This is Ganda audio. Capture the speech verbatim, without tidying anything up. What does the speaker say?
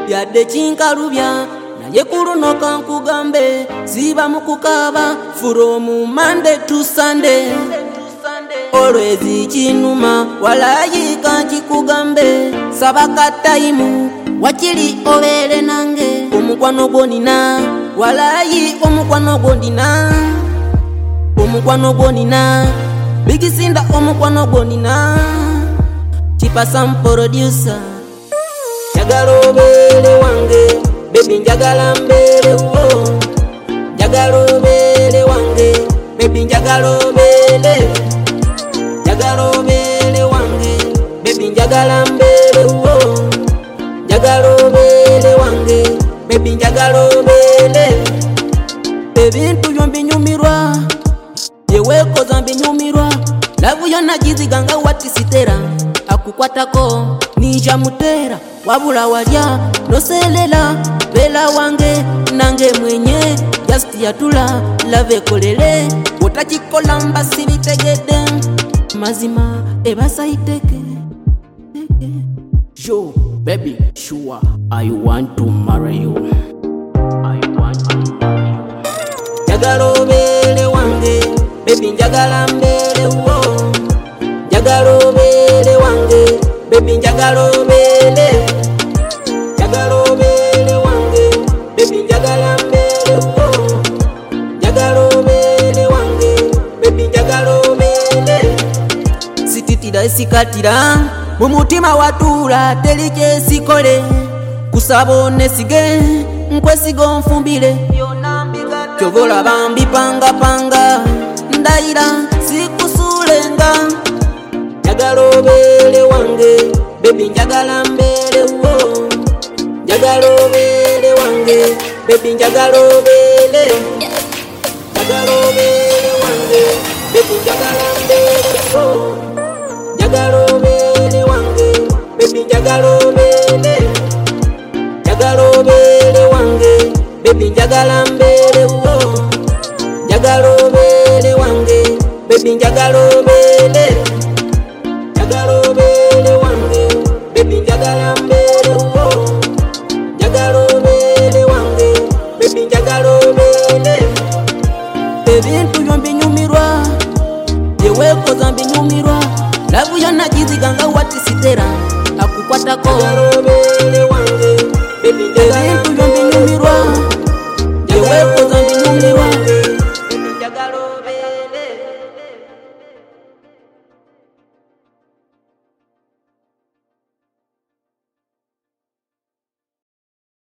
yadde kinkalubya naye kuluno kankugambe ziba mukukaba from Monday to Sunday always kinuma walayi kankikugambe sabaka time wakili obere nange omukwano gonina walayi omukwano gonina omukwano gonina bigisinda omukwano gonina tipa some producer njagala obere wange baby njagala mbere wo njagala obere wange baby njagala obere njagala obere wange baby njagala mbere wo njagala obere wange baby njagala obere ebintu byombi nyumirwa yewekoza mbinyumirwa lavu yona jiziganga watisitera akukwatako ninja mutera wabula walya noselela bela wange nange mwenye just yatula lave kolele wotakikola mbasi bitegede mazima ebasaiteke yo baby sure I want to marry you I want to marry you njagala obere wange baby njagala mbere wo njagala obere wange baby njagala obere njagala obere wange baby njagala mbere wo njagala obere wange baby njagala obere sititira esikatira mu mutima watula teri kyesikole kusaba nesige nkwesiga nfumbire kyovola bambi panga panga ndayira sikusulenga njagala obere wange baby njagala mbere wo njagala obere wange baby njagala obere njagala obere wange baby njagala mbere wo njagala obere wange baby njagala obere njagala obere wange baby njagala mbere wo njagala obere wange baby njagala obere njagala obere wange baby njagala mbere wo njagala obere wange baby njagala obere ebintu byombi nyumirwa yewekoza mbinyumirwa lavu yona jiziganga watisitera akukwatako ebintu byombi nyumirwa yewekoza